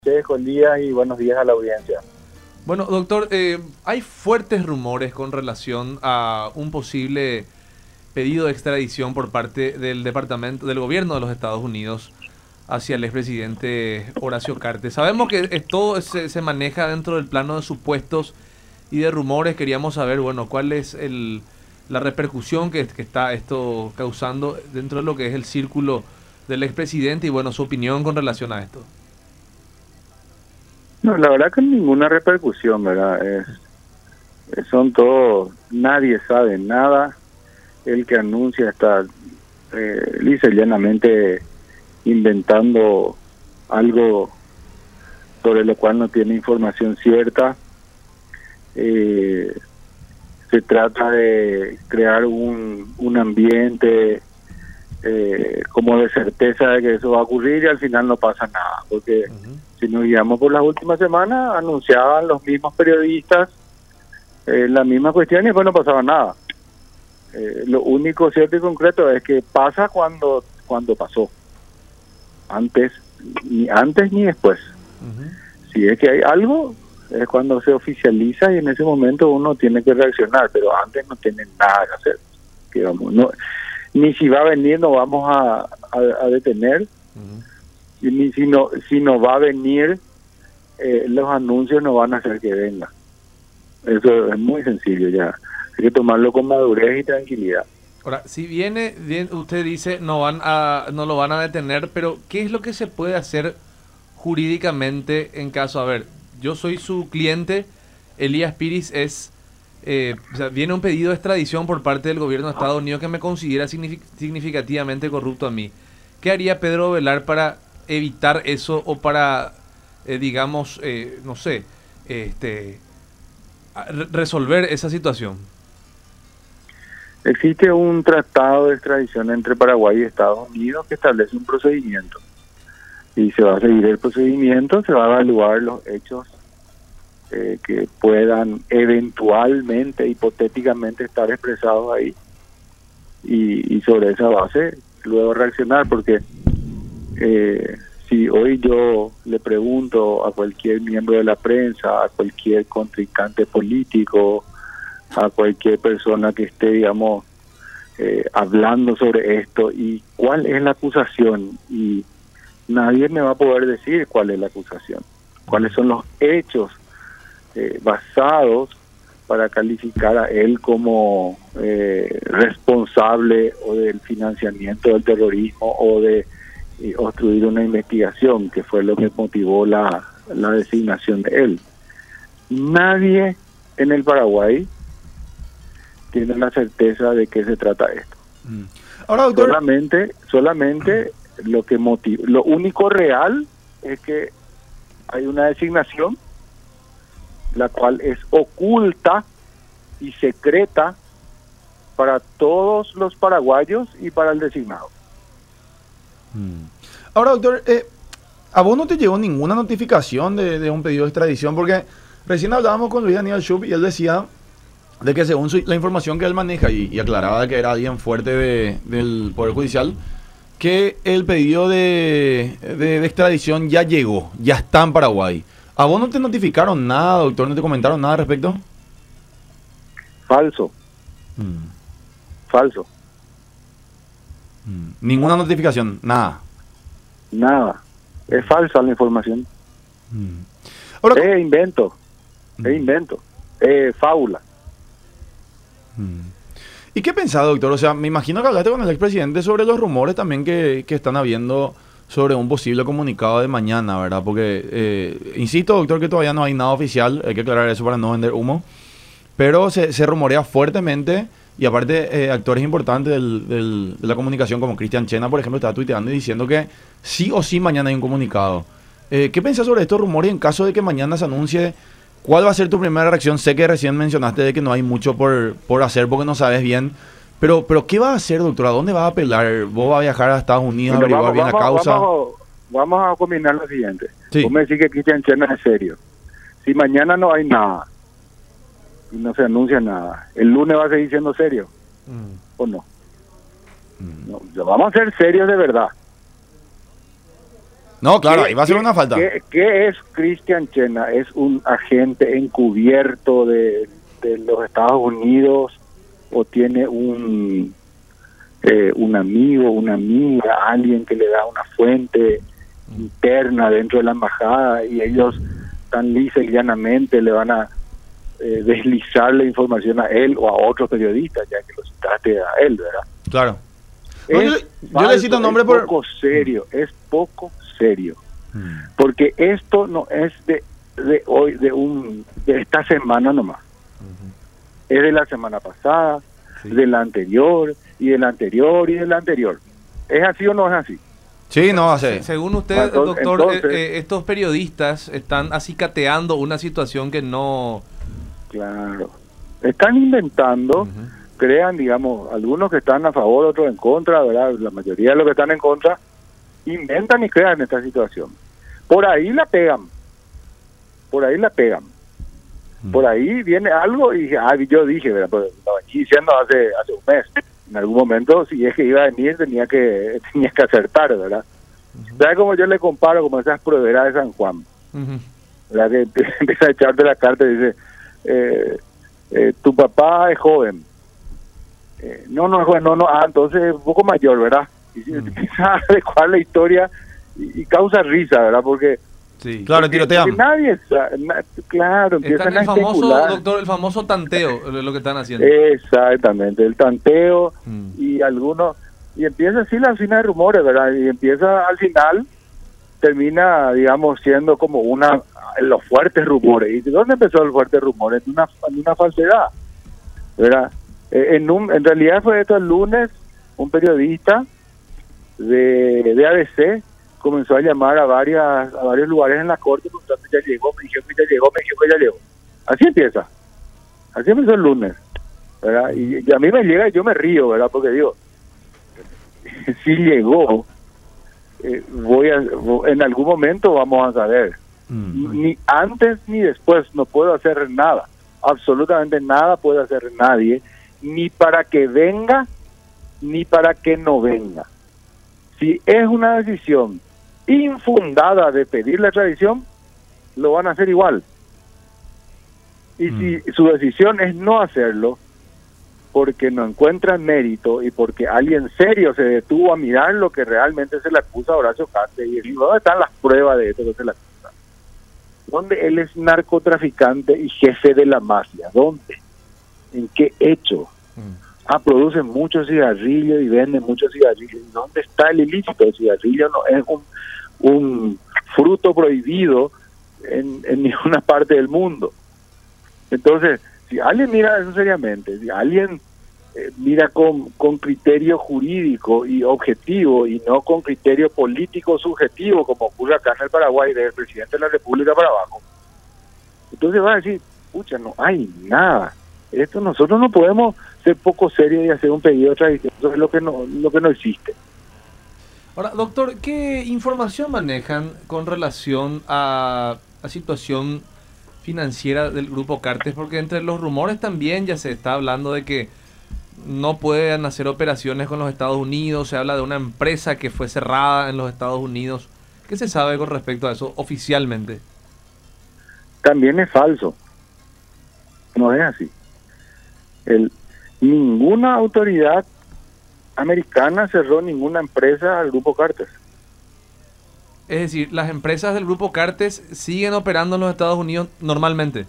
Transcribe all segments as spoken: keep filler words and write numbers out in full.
Días y buenos días a la audiencia. Bueno, doctor, eh, hay fuertes rumores con relación a un posible pedido de extradición por parte del departamento del gobierno de los Estados Unidos hacia el expresidente Horacio Cartes. Sabemos que es- todo se, se maneja dentro del plano de supuestos y de rumores. Queríamos saber, bueno, cuál es el, la repercusión que, que está esto causando dentro de lo que es el círculo del expresidente y, bueno, su opinión con relación a esto. No, la verdad que ninguna repercusión, ¿verdad? Es, es- son todos, nadie sabe nada. El que anuncia está eh, lisa y llanamente inventando algo sobre lo cual no tiene información cierta. Eh, se trata de crear un, un ambiente eh, como de certeza de que eso va a ocurrir y al final no pasa nada, porque Ujú. si nos guiamos por las últimas semanas, anunciaban los mismos periodistas eh, la misma cuestión y después no pasaba nada. Eh, lo único cierto y concreto es que pasa cuando cuando pasó, antes ni antes ni después. Ujú. Si es que hay algo, es cuando se oficializa y en ese momento uno tiene que reaccionar, pero antes no tiene nada que hacer. Digamos, no, ni si va a venir no vamos a, a, a detener, Ujú. y ni si no, si no va a venir, eh, los anuncios no van a hacer que venga. Eso es muy sencillo ya. Hay que tomarlo con madurez y tranquilidad. Ahora, si viene, bien, usted dice no van a, no lo van a detener, pero ¿qué es lo que se puede hacer jurídicamente en caso? A ver, yo soy su cliente, Elías Piris es, eh, o sea, viene un pedido de extradición por parte del gobierno de Estados Unidos que me considera signifi- significativamente corrupto a mí. ¿Qué haría Pedro Velar para evitar eso o para, eh, digamos, eh, no sé, este, a- re- resolver esa situación? Existe un tratado de extradición entre Paraguay y Estados Unidos que establece un procedimiento. Y se va a seguir el procedimiento, se va a evaluar los hechos eh, que puedan eventualmente, hipotéticamente estar expresados ahí. Y, y sobre esa base luego reaccionar, porque eh, si hoy yo le pregunto a cualquier miembro de la prensa, a cualquier contrincante político, a cualquier persona que esté, digamos, eh, hablando sobre esto y cuál es la acusación, y nadie me va a poder decir cuál es la acusación, cuáles son los hechos eh, basados para calificar a él como eh, responsable o del financiamiento del terrorismo o de eh, obstruir una investigación, que fue lo que motivó la, la designación de él. Nadie en el Paraguay tiene la certeza de qué se trata esto. Mm. Ahora, doctor, Solamente, solamente lo que motiva, lo único real es que hay una designación, la cual es oculta y secreta para todos los paraguayos y para el designado. mm. ahora, doctor, eh, ¿a vos no te llegó ninguna notificación de, de un pedido de extradición? Porque recién hablábamos con Luis Daniel Schupp y él decía de que según su- la información que él maneja, y, y aclaraba que era alguien fuerte de- del Poder Judicial, que el pedido de, de- de extradición ya llegó, ya está en Paraguay. ¿A vos no te notificaron nada, doctor? ¿No te comentaron nada al respecto? Falso, Mm, falso, mm. Ninguna notificación, nada. nada. Es falsa la información. Mm. Ahora, Es invento, Mm. es invento, es fábula. Mm. ¿Y qué pensás, doctor? O sea, me imagino que hablaste con el expresidente sobre los rumores también que, que están habiendo sobre un posible comunicado de mañana, ¿verdad? Porque, eh, insisto, doctor, que todavía no hay nada oficial, hay que aclarar eso para no vender humo, pero se, se rumorea fuertemente, y aparte eh, actores importantes del- del- de la comunicación como Cristian Chena, por ejemplo, está tuiteando y diciendo que sí o sí mañana hay un comunicado. Eh, ¿Qué pensás sobre estos rumores en caso de que mañana se anuncie? ¿Cuál va a ser tu primera reacción? Sé que recién mencionaste de que no hay mucho por, por hacer porque no sabes bien, pero, pero ¿qué va a hacer, doctor? ¿A dónde va a apelar? ¿Vos vas a viajar a Estados Unidos a Bueno, averiguar vamos, bien la vamos, causa? vamos, vamos a combinar lo siguiente. Sí. Vos me decís que Cristian Chena es serio. Si mañana no hay nada y no se anuncia nada, ¿el lunes va a seguir siendo serio Mm. o no? Mm. No, ya vamos a ser serios de verdad. No, claro, ¿Qué- ahí va a ser qué- una falta. ¿Qué, qué es Cristian Chena? ¿Es un agente encubierto de, de los Estados Unidos o tiene un, eh, un amigo, una amiga, alguien que le da una fuente interna dentro de la embajada y ellos tan lisa y llanamente le van a eh, deslizar la información a él o a otros periodistas, ya que lo citaste a él, ¿verdad? Claro. No, yo, Es yo le falso, cito nombre es por... poco serio, es poco serio. Mm. Porque esto no es de, de hoy, de un de esta semana nomás. Es de la semana pasada, Sí. de la anterior, y de la anterior, y de la anterior. ¿Es así o no es así? Sí, no, hace... Según usted, Entonces- doctor, entonces- eh, eh, estos periodistas están acicateando una situación que no... Claro. Están inventando, Ujú. crean, digamos, algunos que están a favor, otros en contra, ¿verdad? La mayoría de los que están en contra, inventan y crean esta situación. Por ahí la pegan. Por ahí la pegan. Por ahí viene algo y ah, yo dije, ¿verdad? Pues, lo venía diciendo hace, hace un mes. En algún momento, si es que iba a venir, tenía que tenía que acertar, ¿verdad? ¿Sabes cómo yo le comparo como esas pruebas de San Juan? Ujú. ¿Verdad? Que te empieza a echarte la carta y dice, eh, eh, tu papá es joven. Eh, no, no es joven, no, no, ah, entonces es un poco mayor, ¿verdad? Y si te empieza a adecuar la historia y, y causa risa, ¿verdad? Porque Sí. Claro, porque- tirotean. porque nadie sa- na- claro, Están empiezan a el famoso, especular. doctor, el famoso tanteo, lo lo que están haciendo. Exactamente, el tanteo Mm. y algunos, y empieza así la fina de rumores, ¿verdad? Y empieza al final, termina, digamos, siendo como una, los fuertes rumores. ¿Y de dónde empezó el fuerte rumor? En una, en una falsedad, ¿verdad? Eh, En, un, en realidad fue esto el lunes, un periodista de, de A B C comenzó a llamar a varias a varios lugares en la corte preguntando, ya llegó, me dijeron que ya llegó, me dijeron que ya llegó. Así empieza. Así empezó el lunes, ¿verdad? Y, y a mí me llega y yo me río, ¿verdad? Porque digo, si llegó, eh, voy a, vo- en algún momento vamos a saber. Mm. Ni antes ni después no puedo hacer nada. Absolutamente nada puede hacer nadie, ni para que venga, ni para que no venga. Si es una decisión infundada de pedir la extradición, lo van a hacer igual. Y Mm. si su decisión es no hacerlo, porque no encuentran mérito y porque alguien serio se detuvo a mirar lo que realmente se le acusa a Horacio Cartes y decir, ¿dónde están las pruebas de esto que se le acusa? ¿Dónde él es narcotraficante y jefe de la mafia? ¿Dónde? ¿En qué hecho? Mm. Ah, producen muchos cigarrillos y venden muchos cigarrillos. ¿Y dónde está el ilícito? El cigarrillo no es un, un fruto prohibido en, en ninguna parte del mundo. Entonces, si alguien mira eso seriamente, si alguien eh, mira con, con criterio jurídico y objetivo y no con criterio político subjetivo, como ocurre acá en el Paraguay, del presidente de la República para abajo, entonces va a decir, pucha, no hay nada. Esto nosotros no podemos ser poco serios y hacer un pedido de extradición. Eso es lo que no, lo que no existe. Ahora, doctor, ¿qué información manejan con relación a la situación financiera del Grupo Cartes? Porque entre los rumores también ya se está hablando de que no pueden hacer operaciones con los Estados Unidos, se habla de una empresa que fue cerrada en los Estados Unidos. ¿Qué se sabe con respecto a eso oficialmente? También es falso. No es así. El, ninguna autoridad americana cerró ninguna empresa al Grupo Cartes. Es decir, las empresas del Grupo Cartes siguen operando en los Estados Unidos normalmente.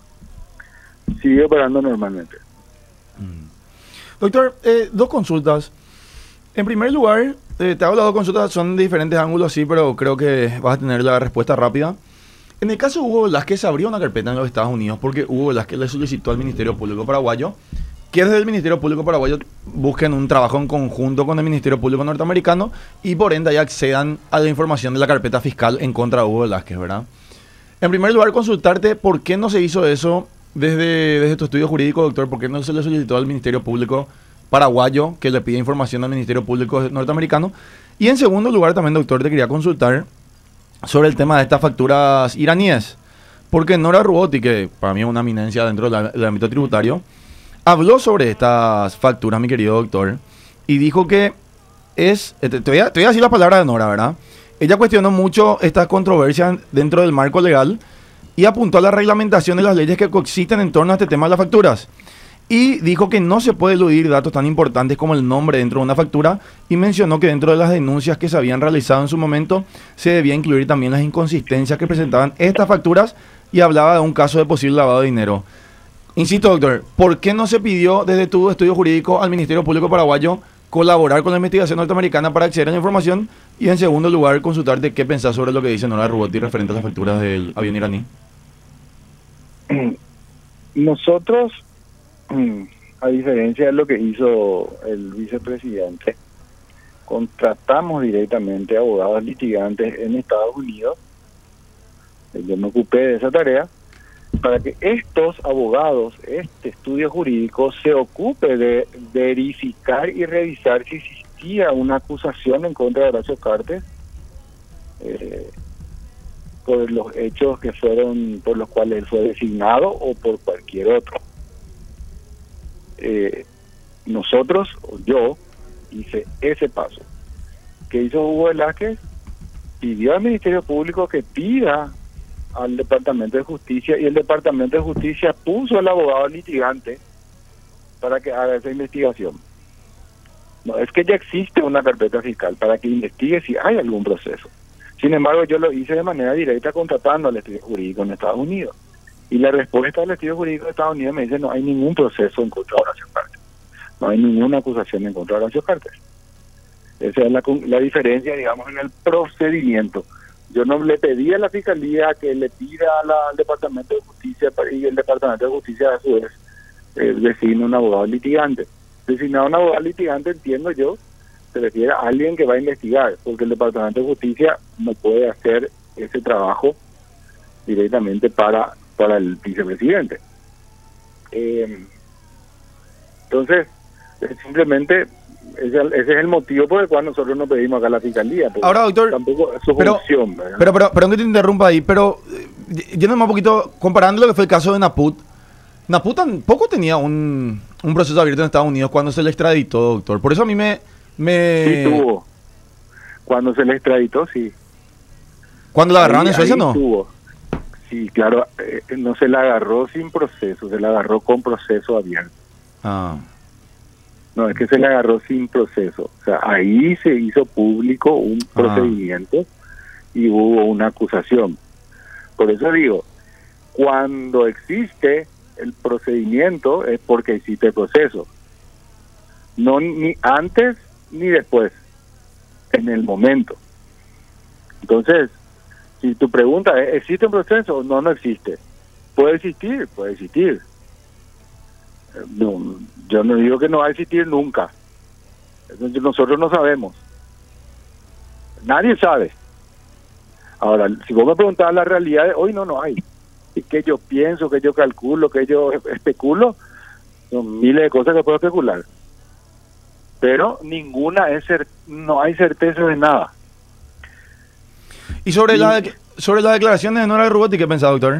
Sigue operando normalmente. Doctor, eh, dos consultas. En primer lugar, eh, te hago las dos consultas, son de diferentes ángulos, sí, pero creo que vas a tener la respuesta rápida. En el caso de Hugo Velázquez, se abrió una carpeta en los Estados Unidos porque Hugo Velázquez le solicitó al Ministerio Público Paraguayo que desde el Ministerio Público Paraguayo busquen un trabajo en conjunto con el Ministerio Público Norteamericano y por ende ya accedan a la información de la carpeta fiscal en contra de Hugo Velázquez, ¿verdad? En primer lugar, consultarte por qué no se hizo eso desde, desde tu estudio jurídico, doctor, por qué no se le solicitó al Ministerio Público Paraguayo que le pida información al Ministerio Público Norteamericano. Y en segundo lugar también, doctor, te quería consultar sobre el tema de estas facturas iraníes, porque Nora Ruoti, que para mí es una eminencia dentro del, del ámbito tributario, habló sobre estas facturas, mi querido doctor, y dijo que es, te, te, voy a, te voy a decir la palabra de Nora, ¿verdad? Ella cuestionó mucho estas controversias dentro del marco legal y apuntó a la reglamentación de las leyes que coexisten en torno a este tema de las facturas. Y dijo que no se puede eludir datos tan importantes como el nombre dentro de una factura y mencionó que dentro de las denuncias que se habían realizado en su momento se debía incluir también las inconsistencias que presentaban estas facturas y hablaba de un caso de posible lavado de dinero. Insisto, doctor, ¿por qué no se pidió desde tu estudio jurídico al Ministerio Público Paraguayo colaborar con la investigación norteamericana para acceder a la información? Y en segundo lugar, consultarte qué pensás sobre lo que dice Nora Rubotti referente a las facturas del avión iraní. Nosotros, a diferencia de lo que hizo el vicepresidente, contratamos directamente a abogados litigantes en Estados Unidos. Yo me ocupé de esa tarea para que estos abogados, este estudio jurídico, se ocupe de verificar y revisar si existía una acusación en contra de Horacio Cartes eh, por los hechos que fueron, por los cuales él fue designado o por cualquier otro. Eh, nosotros, o yo, hice ese paso. ¿Qué hizo Hugo Velázquez? Pidió al Ministerio Público que pida al Departamento de Justicia, y el Departamento de Justicia puso al abogado litigante para que haga esa investigación. No, es que ya existe una carpeta fiscal para que investigue si hay algún proceso. Sin embargo, yo lo hice de manera directa contratando al estudio jurídico en Estados Unidos. Y la respuesta del estudio jurídico de Estados Unidos me dice: no hay ningún proceso en contra de Horacio Cartes. No hay ninguna acusación en contra de Horacio Cartes. Esa es la, la diferencia, digamos, en el procedimiento. Yo no le pedí a la Fiscalía que le pida a la, al Departamento de Justicia, y el Departamento de Justicia a su vez eh, designa un abogado litigante. Designar un abogado litigante, entiendo yo, se refiere a alguien que va a investigar, porque el Departamento de Justicia no puede hacer ese trabajo directamente para, para el vicepresidente. Eh, entonces, simplemente... Ese, ese es el motivo por el cual nosotros no pedimos acá a la Fiscalía. Ahora, doctor, tampoco es su pero, función, ¿verdad? Pero, pero, perdón que te interrumpa ahí, pero eh, yéndome un poquito, comparando lo que fue el caso de Naput, Naput tampoco tenía un, un proceso abierto en Estados Unidos cuando se le extraditó, doctor. Por eso a mí me... me... Sí tuvo. Cuando se le extraditó, sí. ¿Cuándo la agarraron ahí, en Suecia, no? Tuvo. Sí, claro, eh, no se la agarró sin proceso, se la agarró con proceso abierto. Ah. No, es que se le agarró sin proceso. O sea, ahí se hizo público un Ah. procedimiento y hubo una acusación. Por eso digo, cuando existe el procedimiento es porque existe el proceso. No ni antes ni después, en el momento. Entonces, si tu pregunta es, ¿existe un proceso? No, no existe. ¿Puede existir? Puede existir. No, yo no digo que no va a existir nunca. Entonces, nosotros no sabemos. Nadie sabe. Ahora, si vos me preguntás la realidad de hoy, no, no hay. Y que yo pienso, que yo calculo, que yo especulo, son miles de cosas que puedo especular. Pero ninguna es cer- no hay certeza de nada. Y sobre, Y- la, sobre las declaraciones de Nora Rubotti, ¿qué pensás, doctor?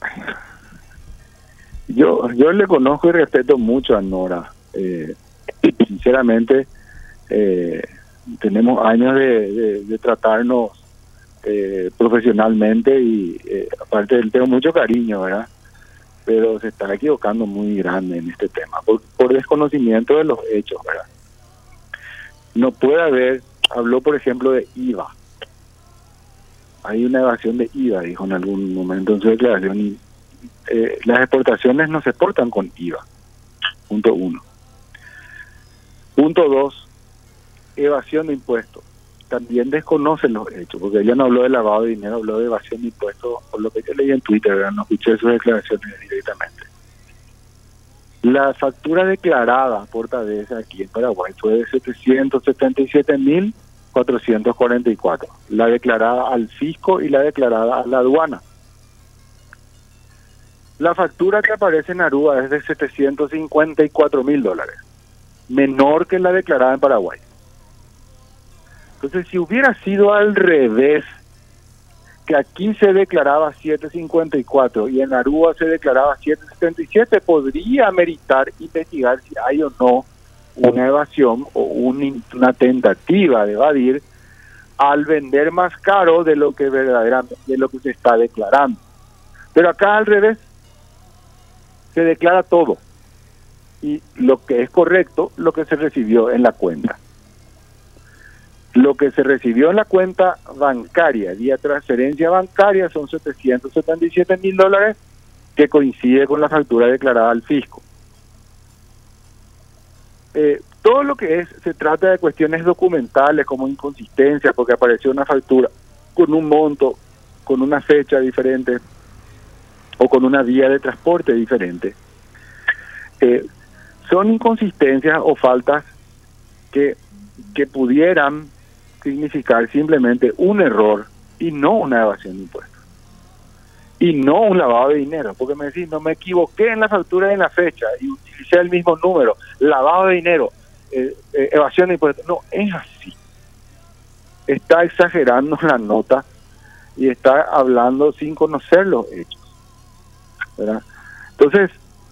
Yo yo le conozco y respeto mucho a Nora. Eh, sinceramente, eh, tenemos años de, de, de tratarnos eh, profesionalmente y eh, aparte él tengo mucho cariño, ¿verdad? Pero se está equivocando muy grande en este tema, por, por desconocimiento de los hechos, ¿verdad? No puede haber, habló por ejemplo de I V A. Hay una evasión de I V A, dijo en algún momento en su declaración, y eh, las exportaciones no se exportan con I V A. Punto uno. Punto dos, evasión de impuestos. También desconocen los hechos, porque ella no habló de lavado de dinero, habló de evasión de impuestos, por lo que yo leí en Twitter, ¿verdad? No escuché sus declaraciones directamente. La factura declarada por Tadesa aquí en Paraguay fue de setecientos setenta y siete mil cuatrocientos cuarenta y cuatro. La declarada al fisco y la declarada a la aduana. La factura que aparece en Aruba es de setecientos cincuenta y cuatro mil dólares, menor que la declarada en Paraguay. Entonces, si hubiera sido al revés, que aquí se declaraba siete cincuenta y cuatro y en Aruba se declaraba siete setenta y siete, podría meritar investigar si hay o no una evasión o un, una tentativa de evadir al vender más caro de lo que verdaderamente, de lo que se está declarando. Pero acá al revés, se declara todo. Y lo que es correcto, lo que se recibió en la cuenta. Lo que se recibió en la cuenta bancaria, vía transferencia bancaria, son setecientos setenta y siete mil dólares, que coincide con la factura declarada al fisco. Eh, todo lo que es, se trata de cuestiones documentales como inconsistencia, porque apareció una factura con un monto, con una fecha diferente, o con una vía de transporte diferente. Eh, son inconsistencias o faltas que, que pudieran significar simplemente un error y no una evasión de impuestos. Y no un lavado de dinero, porque me decís, no me equivoqué en la factura y en la fecha y utilicé el mismo número, lavado de dinero, eh, eh, evasión de impuestos. No, es así. Está exagerando la nota y está hablando sin conocer los hechos, ¿verdad? Entonces,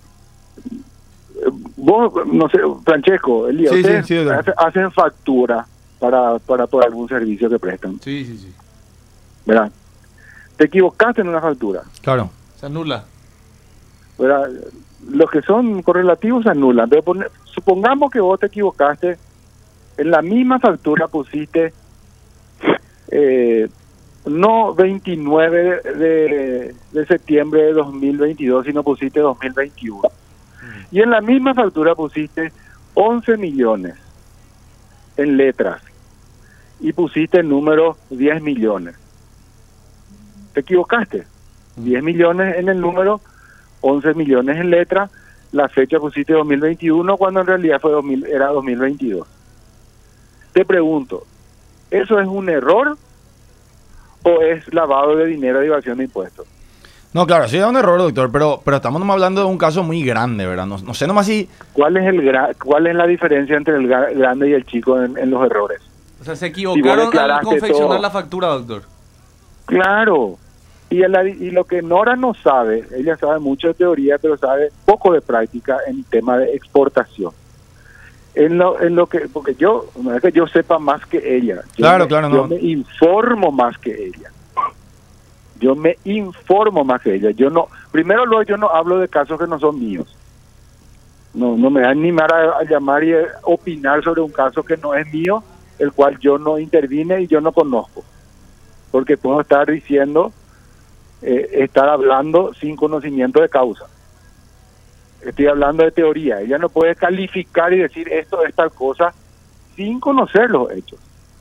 vos, no sé, Francesco, Elías, sí, ustedes sí, sí, hace, hacen factura para, para por algún servicio que prestan, Sí, sí, sí. ¿verdad? Te equivocaste en una factura, Claro. Se anula. ¿verdad? Los que son correlativos se anulan, pero pone- supongamos que vos te equivocaste, en la misma factura pusiste eh, no veintinueve de, de septiembre de dos mil veintidós, sino pusiste dos mil veintiuno. Y en la misma factura pusiste once millones en letras y pusiste el número diez millones. Te equivocaste. diez millones en el número, once millones en letra, la fecha pusiste dos mil veintiuno cuando en realidad fue dos mil, era dos mil veintidós. Te pregunto, ¿eso es un error o es lavado de dinero de evasión de impuestos? No, claro, sí es un error, doctor, pero, pero estamos nomás hablando de un caso muy grande, ¿verdad? No, no sé nomás si... ¿Cuál es el gra- cuál es la diferencia entre el gra- grande y el chico en, en los errores? O sea, se Si equivocaron vos al declaraste confeccionar todo. la factura, doctor. Claro. Y, el- y lo que Nora no sabe, ella sabe mucho de teoría, pero sabe poco de práctica en tema de exportación. En lo, en lo que, porque yo, no es que yo sepa más que ella. Yo Claro, me, claro, yo no. me informo más que ella. Yo me informo más que ella. Yo no, primero luego yo no hablo de casos que no son míos. No, no me da ni animar a, a llamar y a opinar sobre un caso que no es mío, el cual yo no intervine y yo no conozco. Porque puedo estar diciendo, eh, estar hablando sin conocimiento de causa. Estoy hablando de teoría. Ella no puede calificar y decir esto es tal cosa sin conocer los hechos.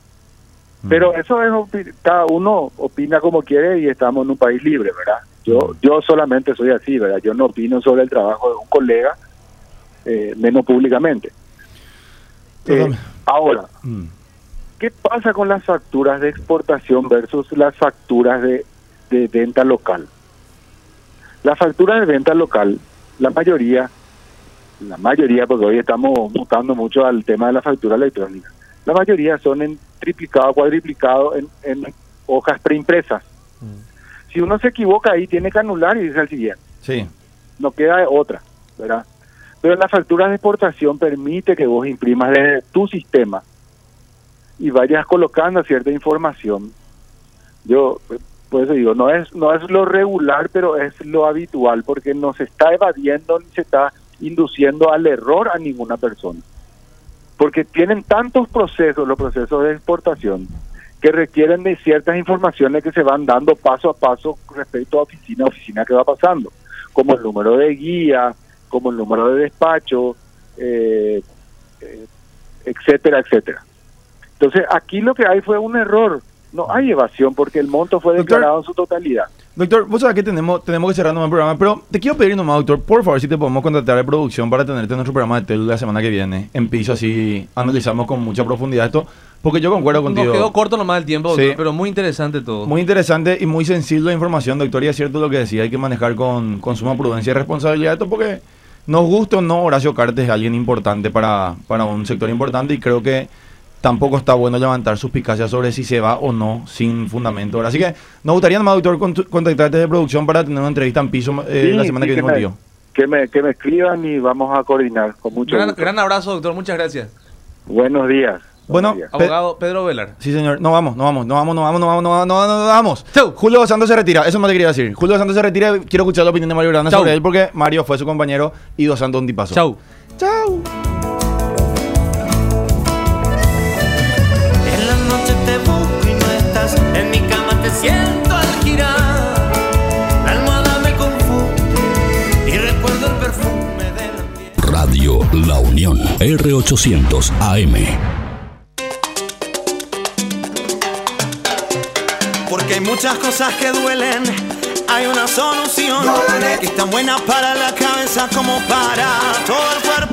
Pero eso es, opi- cada uno opina como quiere y estamos en un país libre, ¿verdad? Yo yo solamente soy así, ¿verdad? Yo no opino sobre el trabajo de un colega, eh, menos públicamente. Eh, Totalmente. ahora, Mm. ¿qué pasa con las facturas de exportación versus las facturas de, de venta local? Las facturas de venta local, la mayoría, la mayoría, porque hoy estamos mutando mucho al tema de la factura electrónica, la mayoría son en triplicado, cuadriplicado, en, en hojas preimpresas. Si uno se equivoca ahí, tiene que anular y dice al siguiente. Sí. No queda de otra, ¿verdad? Pero la factura de exportación permite que vos imprimas desde tu sistema y vayas colocando cierta información. Yo, por eso digo, no es no es lo regular, pero es lo habitual, porque no se está evadiendo ni se está induciendo al error a ninguna persona. Porque tienen tantos procesos, los procesos de exportación, que requieren de ciertas informaciones que se van dando paso a paso respecto a oficina a oficina que va pasando, como el número de guía, como el número de despacho, eh, eh, etcétera, etcétera. Entonces, aquí lo que hay fue un error. No hay evasión porque el monto fue Doctor, declarado en su totalidad. Doctor, vos sabés que tenemos, tenemos que cerrar nomás el programa, pero te quiero pedir nomás, doctor, por favor, si te podemos contratar de producción para tenerte en nuestro programa de tele la semana que viene, en piso, así analizamos con mucha profundidad esto, porque yo concuerdo contigo. Nos quedó corto nomás el tiempo, doctor, Sí. pero muy interesante todo. Muy interesante y muy sensible la información, doctor, y es cierto lo que decía, hay que manejar con, con suma prudencia y responsabilidad esto, porque nos gusta o no, Horacio Cartes es alguien importante para, para un sector importante y creo que tampoco está bueno levantar suspicacias sobre si se va o no sin fundamento. Así que nos gustaría nomás, doctor, cont- contactarte de producción para tener una entrevista en piso eh, Sí, la semana sí, que viene me, contigo. que, me, que me escriban y vamos a coordinar con mucho Gran, gusto. gran abrazo, doctor. Muchas gracias. Buenos días. Bueno, días. Pe- Abogado Pedro Velar. sí, señor. No vamos, no vamos, no vamos, no vamos, no vamos, no vamos, no vamos. No vamos. Chau. Julio Dos Santos se retira. Eso no te quería decir. Julio Dos Santos se retira. Quiero escuchar la opinión de Mario Granda Chau. sobre él porque Mario fue su compañero y Dos Santos un tipazo. Chau. Chau. En la noche te busco y no estás, en mi cama te siento al girar. La almohada me confunde y recuerdo el perfume de la piel. Radio La Unión, R ochocientos A M. Porque hay muchas cosas que duelen, hay una solución que es tan buena para la cabeza como para todo el cuerpo.